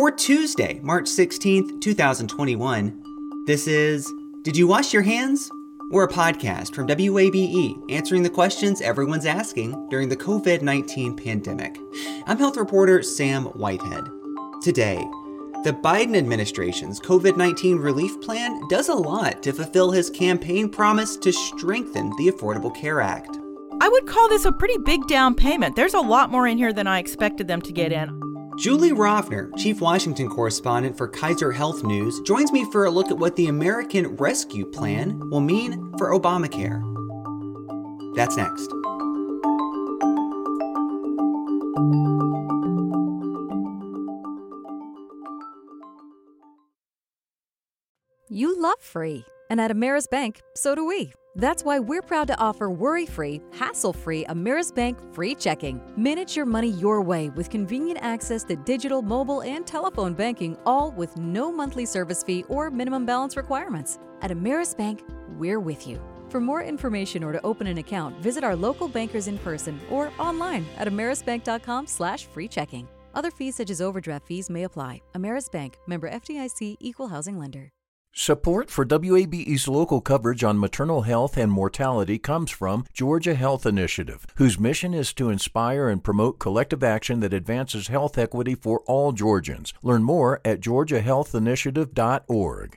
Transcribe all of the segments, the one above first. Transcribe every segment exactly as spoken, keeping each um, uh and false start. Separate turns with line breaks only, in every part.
For Tuesday, March sixteenth, twenty twenty-one, this is Did You Wash Your Hands? We're a podcast from W A B E answering the questions everyone's asking during the covid nineteen pandemic. I'm health reporter Sam Whitehead. Today, the Biden administration's covid nineteen relief plan does a lot to fulfill his campaign promise to strengthen the Affordable Care Act.
I would call this a pretty big down payment. There's a lot more in here than I expected them to get in.
Julie Rovner, Chief Washington Correspondent for Kaiser Health News, joins me for a look at what the American Rescue Plan will mean for Obamacare. That's next.
You love free. And at Ameris Bank, so do we. That's why we're proud to offer worry-free, hassle-free Ameris Bank free checking. Manage your money your way with convenient access to digital, mobile, and telephone banking, all with no monthly service fee or minimum balance requirements. At Ameris Bank, we're with you. For more information or to open an account, visit our local bankers in person or online at amerisbank.com slash free checking. Other fees such as overdraft fees may apply. Ameris Bank, member F D I C, equal housing lender.
Support for W A B E's local coverage on maternal health and mortality comes from Georgia Health Initiative, whose mission is to inspire and promote collective action that advances health equity for all Georgians. Learn more at georgia health initiative dot org.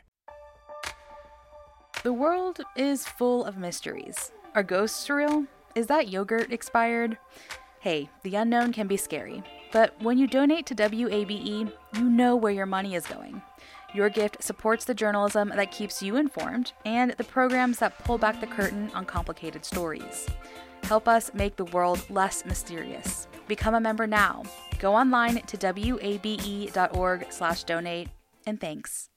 The world is full of mysteries. Are ghosts real? Is that yogurt expired? Hey, the unknown can be scary, but when you donate to W A B E, you know where your money is going. Your gift supports the journalism that keeps you informed and the programs that pull back the curtain on complicated stories. Help us make the world less mysterious. Become a member now. Go online to W A B E dot org slash donate, and thanks.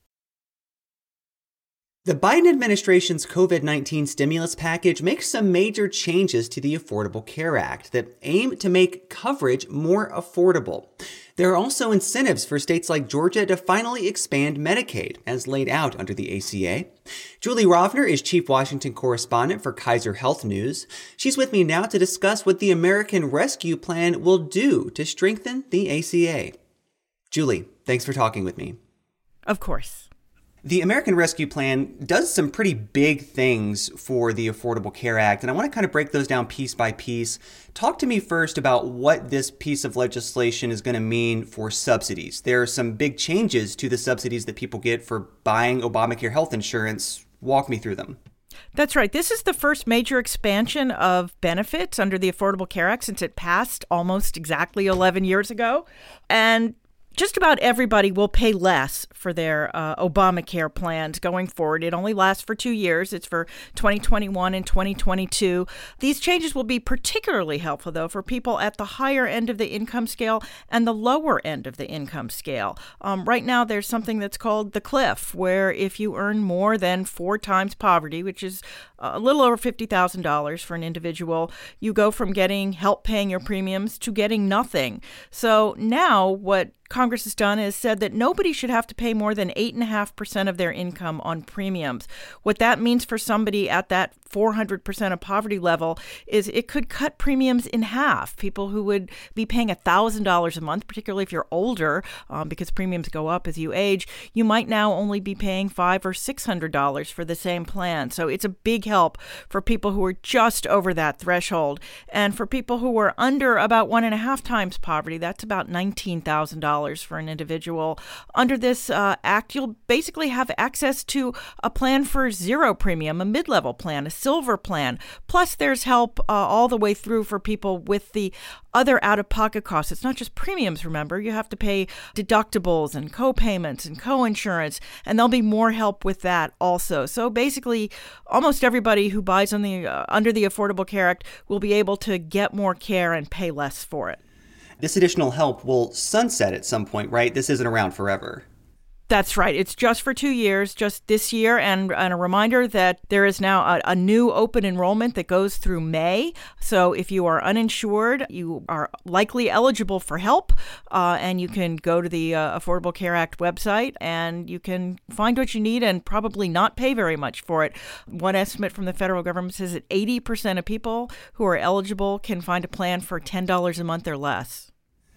The Biden administration's covid nineteen stimulus package makes some major changes to the Affordable Care Act that aim to make coverage more affordable. There are also incentives for states like Georgia to finally expand Medicaid, as laid out under the A C A. Julie Rovner is Chief Washington Correspondent for Kaiser Health News. She's with me now to discuss what the American Rescue Plan will do to strengthen the A C A. Julie, thanks for talking with me.
Of course.
The American Rescue Plan does some pretty big things for the Affordable Care Act, and I want to kind of break those down piece by piece. Talk to me first about what this piece of legislation is going to mean for subsidies. There are some big changes to the subsidies that people get for buying Obamacare health insurance. Walk me through them.
That's right. This is the first major expansion of benefits under the Affordable Care Act since it passed almost exactly eleven years ago. And just about everybody will pay less for their uh, Obamacare plans going forward. It only lasts for two years. It's for twenty twenty-one and twenty twenty-two. These changes will be particularly helpful, though, for people at the higher end of the income scale and the lower end of the income scale. Um, right now, there's something that's called the cliff, where if you earn more than four times poverty, which is a little over fifty thousand dollars for an individual, you go from getting help paying your premiums to getting nothing. So now what Congress has done is said that nobody should have to pay more than eight point five percent of their income on premiums. What that means for somebody at that four hundred percent of poverty level is it could cut premiums in half. People who would be paying one thousand dollars a month, particularly if you're older, um, because premiums go up as you age, you might now only be paying five hundred dollars or six hundred dollars for the same plan. So it's a big help for people who are just over that threshold. And for people who are under about one and a half times poverty, that's about nineteen thousand dollars for an individual. Under this uh, act, you'll basically have access to a plan for zero premium, a mid-level plan, a silver plan. Plus, there's help uh, all the way through for people with the other out-of-pocket costs. It's not just premiums, remember. You have to pay deductibles and co-payments and co-insurance, and there'll be more help with that also. So basically, almost everybody who buys on the uh, under the Affordable Care Act will be able to get more care and pay less for it.
This additional help will sunset at some point, right? This isn't around forever.
That's right. It's just for two years, just this year. And, and a reminder that there is now a, a new open enrollment that goes through May. So if you are uninsured, you are likely eligible for help. Uh, and you can go to the uh, Affordable Care Act website and you can find what you need and probably not pay very much for it. One estimate from the federal government says that eighty percent of people who are eligible can find a plan for ten dollars a month or less.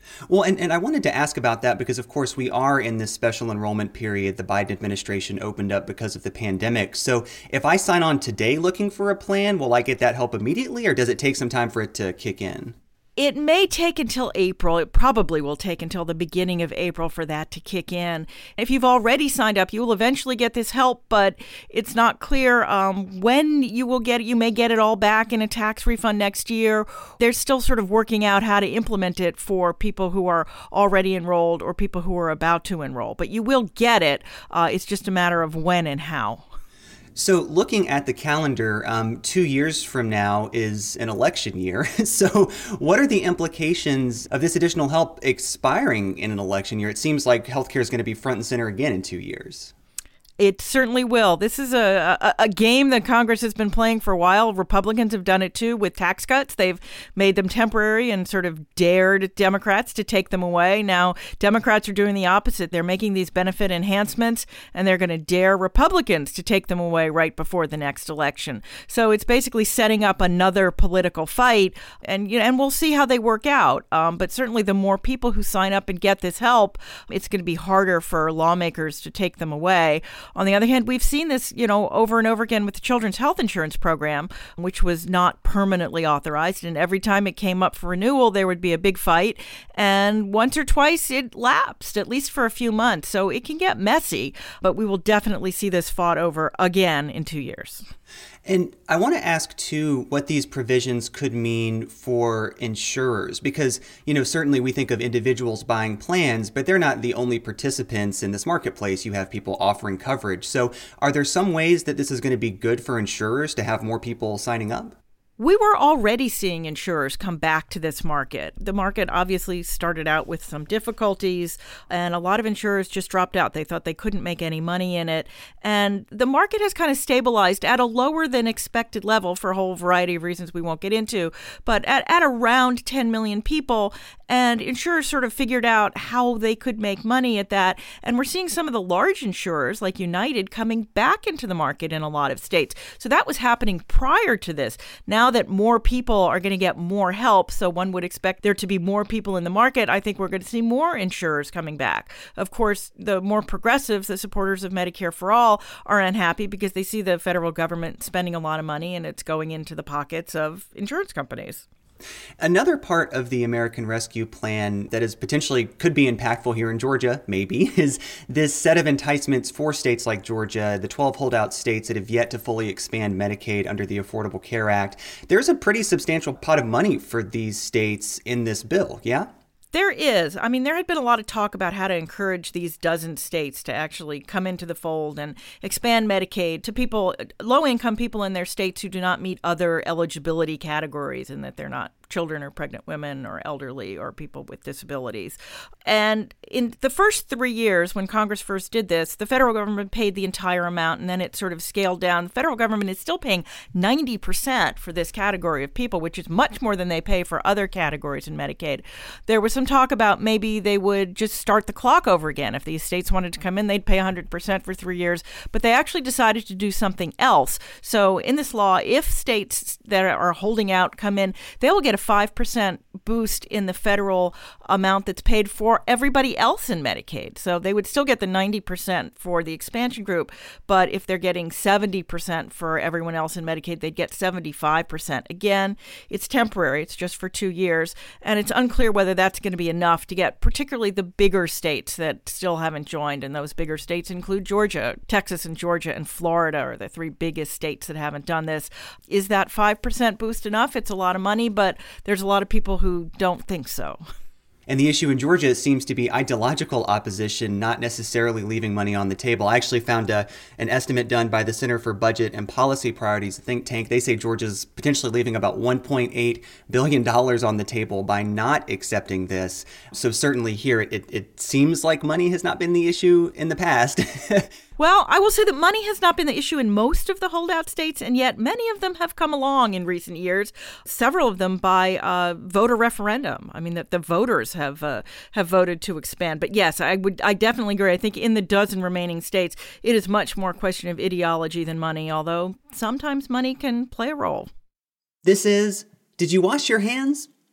Well, and, and I wanted to ask about that because, of course, we are in this special enrollment period the Biden administration opened up because of the pandemic. So if I sign on today looking for a plan, will I get that help immediately, or does it take some time for it to kick in?
It may take until April. It probably will take until the beginning of April for that to kick in. If you've already signed up, you will eventually get this help, but it's not clear um, when you will get it. You may get it all back in a tax refund next year. They're still sort of working out how to implement it for people who are already enrolled or people who are about to enroll. But you will get it. Uh, it's just a matter of when and how.
So looking at the calendar, um, two years from now is an election year. So what are the implications of this additional help expiring in an election year? It seems like healthcare is going to be front and center again in two years.
It certainly will. This is a, a a game that Congress has been playing for a while. Republicans have done it too with tax cuts. They've made them temporary and sort of dared Democrats to take them away. Now, Democrats are doing the opposite. They're making these benefit enhancements, and they're going to dare Republicans to take them away right before the next election. So it's basically setting up another political fight, and you know, and we'll see how they work out. Um, but certainly, the more people who sign up and get this help, it's going to be harder for lawmakers to take them away. On the other hand, we've seen this, you know, over and over again with the Children's Health Insurance Program, which was not permanently authorized. And every time it came up for renewal, there would be a big fight. And once or twice it lapsed, at least for a few months. So it can get messy, but we will definitely see this fought over again in two years.
And I want to ask, too, what these provisions could mean for insurers, because, you know, certainly we think of individuals buying plans, but they're not the only participants in this marketplace. You have people offering coverage. So are there some ways that this is going to be good for insurers to have more people signing up?
We were already seeing insurers come back to this market. The market obviously started out with some difficulties, and a lot of insurers just dropped out. They thought they couldn't make any money in it. And the market has kind of stabilized at a lower than expected level for a whole variety of reasons we won't get into, but at, at around ten million people. And insurers sort of figured out how they could make money at that. And we're seeing some of the large insurers like United coming back into the market in a lot of states. So that was happening prior to this. Now that more people are going to get more help, so one would expect there to be more people in the market, I think we're going to see more insurers coming back. Of course, the more progressives, the supporters of Medicare for All, are unhappy because they see the federal government spending a lot of money and it's going into the pockets of insurance companies.
Another part of the American Rescue Plan that is potentially could be impactful here in Georgia, maybe, is this set of enticements for states like Georgia, the twelve holdout states that have yet to fully expand Medicaid under the Affordable Care Act. There's a pretty substantial pot of money for these states in this bill, yeah?
There is. I mean, there had been a lot of talk about how to encourage these dozen states to actually come into the fold and expand Medicaid to people, low-income people in their states who do not meet other eligibility categories and that they're not children or pregnant women or elderly or people with disabilities. And in the first three years when Congress first did this, the federal government paid the entire amount and then it sort of scaled down. The federal government is still paying ninety percent for this category of people, which is much more than they pay for other categories in Medicaid. There was some talk about maybe they would just start the clock over again. If these states wanted to come in, they'd pay one hundred percent for three years. But they actually decided to do something else. So in this law, if states that are holding out come in, they will get a five percent boost in the federal amount that's paid for everybody else in Medicaid. So they would still get the ninety percent for the expansion group, but if they're getting seventy percent for everyone else in Medicaid, they'd get seventy-five percent. Again, it's temporary. It's just for two years, and it's unclear whether that's going to be enough to get particularly the bigger states that still haven't joined, and those bigger states include Georgia. Texas and Georgia and Florida are the three biggest states that haven't done this. Is that five percent boost enough? It's a lot of money, but there's a lot of people who don't think so.
And the issue in Georgia seems to be ideological opposition, not necessarily leaving money on the table. I actually found a, an estimate done by the Center for Budget and Policy Priorities, a think tank. They say Georgia's potentially leaving about one point eight billion dollars on the table by not accepting this. So certainly here, it, it seems like money has not been the issue in the past.
Well, I will say that money has not been the issue in most of the holdout states, and yet many of them have come along in recent years, several of them by uh, voter referendum. I mean, that the voters have uh, have voted to expand. But yes, I would I definitely agree. I think in the dozen remaining states, it is much more a question of ideology than money, although sometimes money can play a role.
This is Did You Wash Your Hands?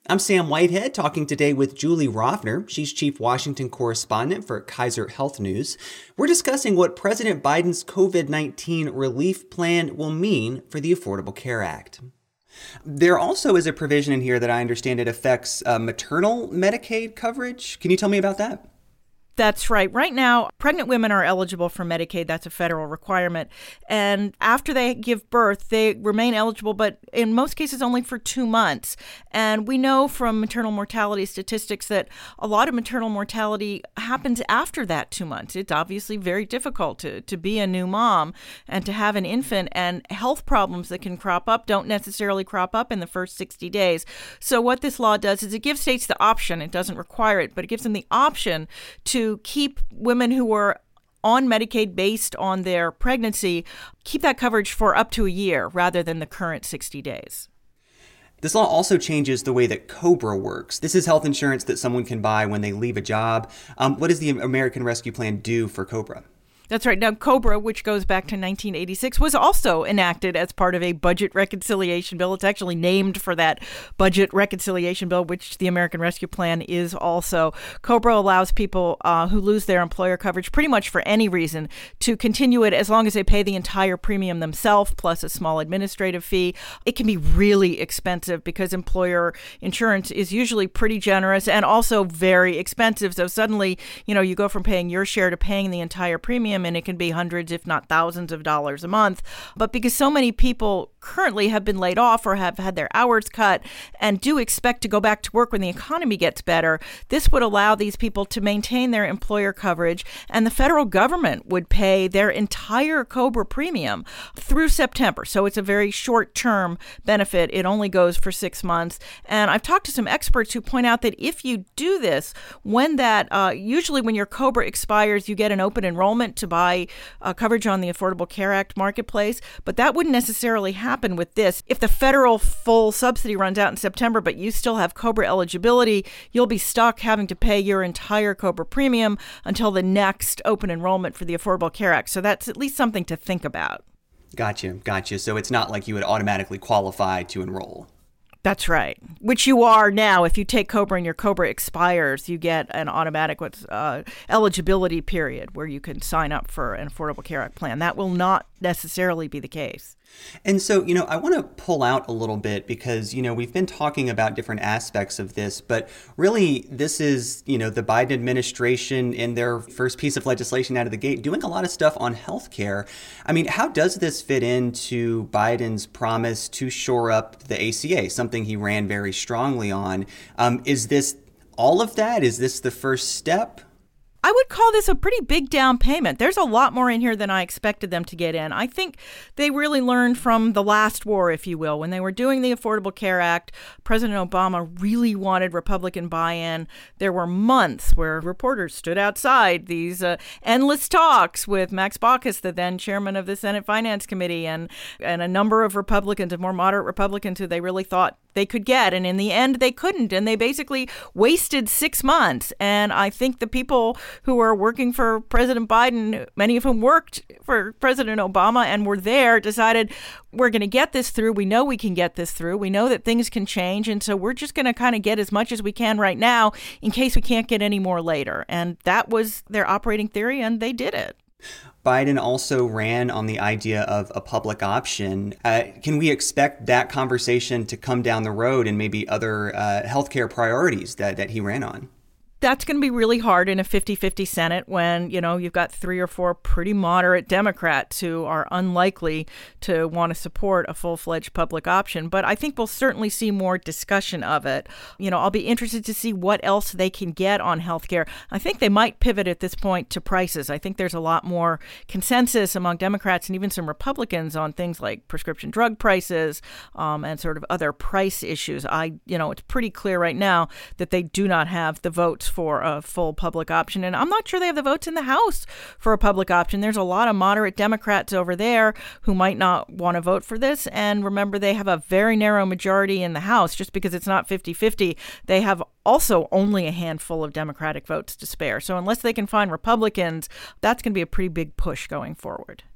I'm Sam Whitehead, talking today with Julie Rovner. She's Chief Washington Correspondent for Kaiser Health News. We're discussing what President Biden's COVID nineteen relief plan will mean for the Affordable Care Act. There also is a provision in here that I understand it affects uh, maternal Medicaid coverage. Can you tell me about that?
That's right. Right now, pregnant women are eligible for Medicaid. That's a federal requirement. And after they give birth, they remain eligible, but in most cases only for two months. And we know from maternal mortality statistics that a lot of maternal mortality happens after that two months. It's obviously very difficult to, to be a new mom and to have an infant, and health problems that can crop up don't necessarily crop up in the first sixty days. So what this law does is it gives states the option. It doesn't require it, but it gives them the option to keep women who are on Medicaid based on their pregnancy, keep that coverage for up to a year rather than the current sixty days.
This law also changes the way that COBRA works. This is health insurance that someone can buy when they leave a job. Um, what does the American Rescue Plan do for COBRA?
That's right. Now, COBRA, which goes back to nineteen eighty-six, was also enacted as part of a budget reconciliation bill. It's actually named for that budget reconciliation bill, which the American Rescue Plan is also. COBRA allows people uh, who lose their employer coverage pretty much for any reason to continue it as long as they pay the entire premium themselves, plus a small administrative fee. It can be really expensive because employer insurance is usually pretty generous and also very expensive. So suddenly, you know, you go from paying your share to paying the entire premium, and it can be hundreds, if not thousands of dollars a month. But because so many people currently have been laid off or have had their hours cut and do expect to go back to work when the economy gets better, this would allow these people to maintain their employer coverage, and the federal government would pay their entire COBRA premium through September. So it's a very short-term benefit. It only goes for six months. And I've talked to some experts who point out that if you do this, when that, uh, usually when your COBRA expires, you get an open enrollment to buy uh, coverage on the Affordable Care Act marketplace, but that wouldn't necessarily happen with this. If the federal full subsidy runs out in September, but you still have COBRA eligibility, you'll be stuck having to pay your entire COBRA premium until the next open enrollment for the Affordable Care Act. So that's at least something to think about. Gotcha,
gotcha. So it's not like you would automatically qualify to enroll.
That's right, which you are now. If you take COBRA and your COBRA expires, you get an automatic what's uh, eligibility period where you can sign up for an Affordable Care Act plan. That will not necessarily be the case.
And so, you know, I want to pull out a little bit because, you know, we've been talking about different aspects of this, but really this is, you know, the Biden administration in their first piece of legislation out of the gate doing a lot of stuff on healthcare. I mean, how does this fit into Biden's promise to shore up the A C A, something he ran very strongly on? Um, is this all of that? Is this the first step?
I would call this a pretty big down payment. There's a lot more in here than I expected them to get in. I think they really learned from the last war, if you will. When they were doing the Affordable Care Act, President Obama really wanted Republican buy-in. There were months where reporters stood outside these uh, endless talks with Max Baucus, the then chairman of the Senate Finance Committee, and, and a number of Republicans, and more moderate Republicans who they really thought they could get. And in the end, they couldn't. And they basically wasted six months. And I think the people who are working for President Biden, many of whom worked for President Obama and were there, decided we're going to get this through. We know we can get this through. We know that things can change. And so we're just going to kind of get as much as we can right now in case we can't get any more later. And that was their operating theory, and they did it.
Biden also ran on the idea of a public option. Uh, can we expect that conversation to come down the road and maybe other uh, healthcare priorities that, that he ran on?
That's going to be really hard in a fifty-fifty Senate when, you know, you've got three or four pretty moderate Democrats who are unlikely to want to support a full-fledged public option. But I think we'll certainly see more discussion of it. You know, I'll be interested to see what else they can get on healthcare. I think they might pivot at this point to prices. I think there's a lot more consensus among Democrats and even some Republicans on things like prescription drug prices um, and sort of other price issues. I, you know, it's pretty clear right now that they do not have the votes for a full public option. And I'm not sure they have the votes in the House for a public option. There's a lot of moderate Democrats over there who might not want to vote for this. And remember, they have a very narrow majority in the House. Just because it's not fifty-fifty, they have also only a handful of Democratic votes to spare. So unless they can find Republicans, that's going to be a pretty big push going forward.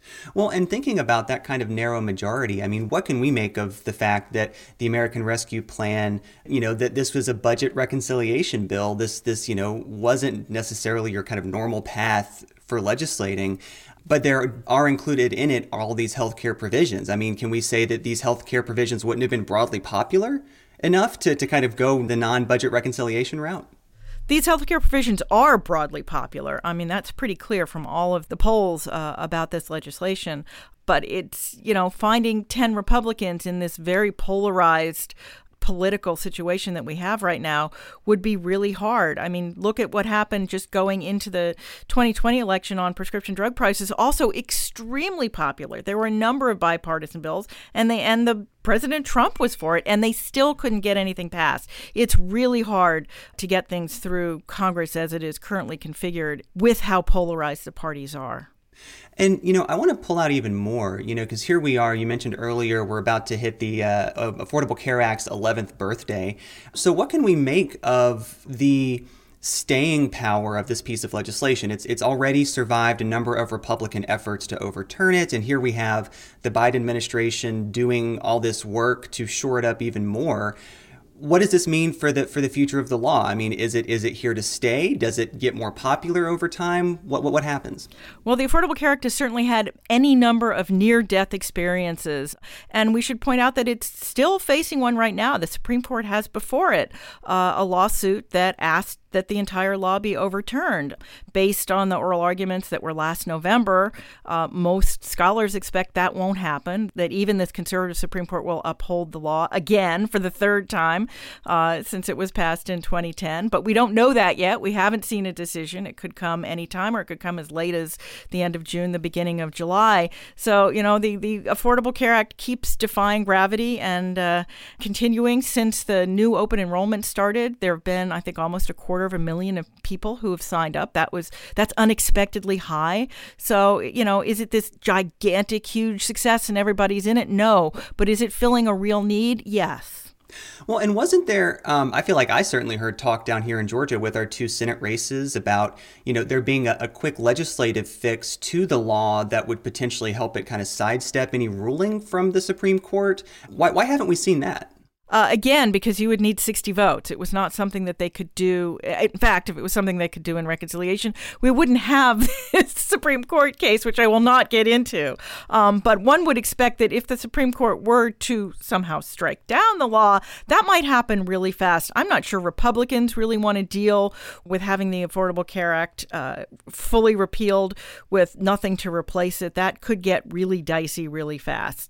Well, and thinking about that kind of narrow majority, I mean, what can we make of the fact that the American Rescue Plan, you know, that this was a budget reconciliation bill? This, this, you know, wasn't necessarily your kind of normal path for legislating, but there are included in it all these healthcare provisions. I mean, can we say that these healthcare provisions wouldn't have been broadly popular enough to, to kind of go the non-budget reconciliation route?
These healthcare provisions are broadly popular. I mean, that's pretty clear from all of the polls uh, about this legislation. But it's, you know, finding ten Republicans in this very polarized political situation that we have right now would be really hard. I mean, look at what happened just going into the twenty twenty election on prescription drug prices, also extremely popular. There were a number of bipartisan bills, and they and the President Trump was for it, and they still couldn't get anything passed. It's really hard to get things through Congress as it is currently configured with how polarized the parties are.
And, you know, I want to pull out even more, you know, because here we are, you mentioned earlier, we're about to hit the uh, Affordable Care Act's eleventh birthday. So what can we make of the staying power of this piece of legislation? It's it's already survived a number of Republican efforts to overturn it. And here we have the Biden administration doing all this work to shore it up even more. What does this mean for the for the future of the law? I mean, is it is it here to stay? Does it get more popular over time? What what, what happens?
Well, the Affordable Care Act has certainly had any number of near-death experiences, and we should point out that it's still facing one right now. The Supreme Court has before it uh, a lawsuit that asked that the entire law be overturned. Based on the oral arguments that were last November, uh, most scholars expect that won't happen, that even this conservative Supreme Court will uphold the law again for the third time uh, since it was passed in twenty ten. But we don't know that yet. We haven't seen a decision. It could come anytime, or it could come as late as the end of June, the beginning of July. So, you know, the, the Affordable Care Act keeps defying gravity and uh, continuing since the new open enrollment started. There have been, I think, almost a quarter of a million of people who have signed up. That was that's unexpectedly high. So, you know, is it this gigantic, huge success and everybody's in it? No. But is it filling a real need? Yes.
Well, and wasn't there, um, I feel like I certainly heard talk down here in Georgia with our two Senate races about, you know, there being a, a quick legislative fix to the law that would potentially help it kind of sidestep any ruling from the Supreme Court. Why, why haven't we seen that?
Uh, again, because you would need sixty votes. It was not something that they could do. In fact, if it was something they could do in reconciliation, we wouldn't have this Supreme Court case, which I will not get into. Um, but one would expect that if the Supreme Court were to somehow strike down the law, that might happen really fast. I'm not sure Republicans really want to deal with having the Affordable Care Act uh, fully repealed with nothing to replace it. That could get really dicey really fast.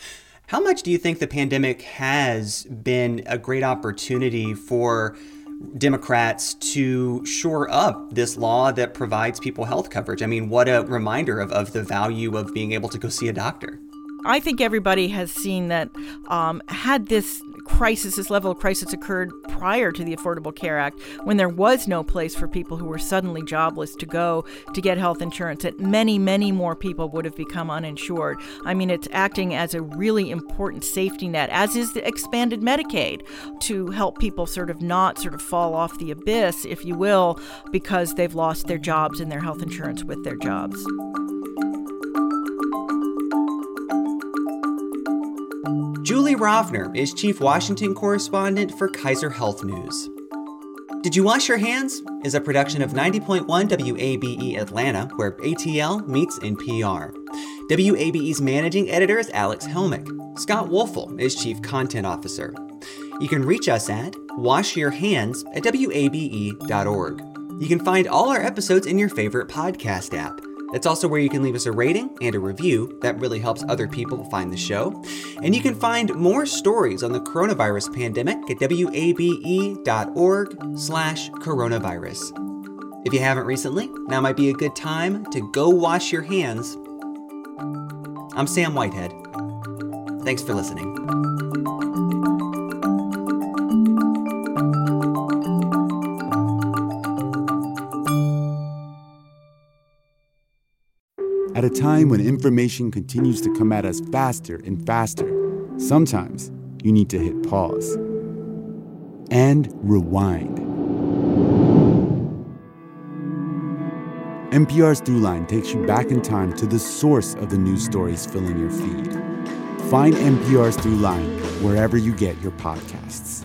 How much do you think the pandemic has been a great opportunity for Democrats to shore up this law that provides people health coverage? I mean, what a reminder of, of the value of being able to go see a doctor.
I think everybody has seen that um, had this crisis, this level of crisis occurred prior to the Affordable Care Act, when there was no place for people who were suddenly jobless to go to get health insurance, that many, many more people would have become uninsured. I mean, it's acting as a really important safety net, as is the expanded Medicaid, to help people sort of not sort of fall off the abyss, if you will, because they've lost their jobs and their health insurance with their jobs.
Julie Rovner is Chief Washington Correspondent for Kaiser Health News. Did You Wash Your Hands is a production of ninety point one W A B E Atlanta, where A T L meets N P R. W A B E's managing editor is Alex Helmick. Scott Wolfel is Chief Content Officer. You can reach us at washyourhands at W A B E dot org. You can find all our episodes in your favorite podcast app. That's also where you can leave us a rating and a review. That really helps other people find the show. And you can find more stories on the coronavirus pandemic at W A B E dot org slash coronavirus. If you haven't recently, now might be a good time to go wash your hands. I'm Sam Whitehead. Thanks for listening.
At a time when information continues to come at us faster and faster, sometimes you need to hit pause and rewind. N P R's Throughline takes you back in time to the source of the news stories filling your feed. Find N P R's Throughline wherever you get your podcasts.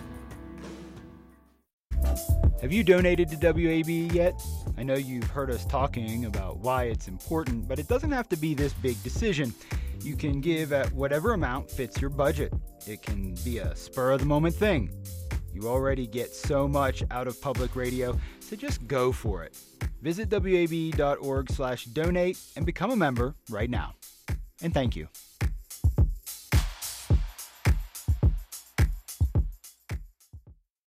Have you donated to W A B E yet? I know you've heard us talking about why it's important, but it doesn't have to be this big decision. You can give at whatever amount fits your budget. It can be a spur-of-the-moment thing. You already get so much out of public radio, so just go for it. Visit W A B E dot org slash donate and become a member right now. And thank you.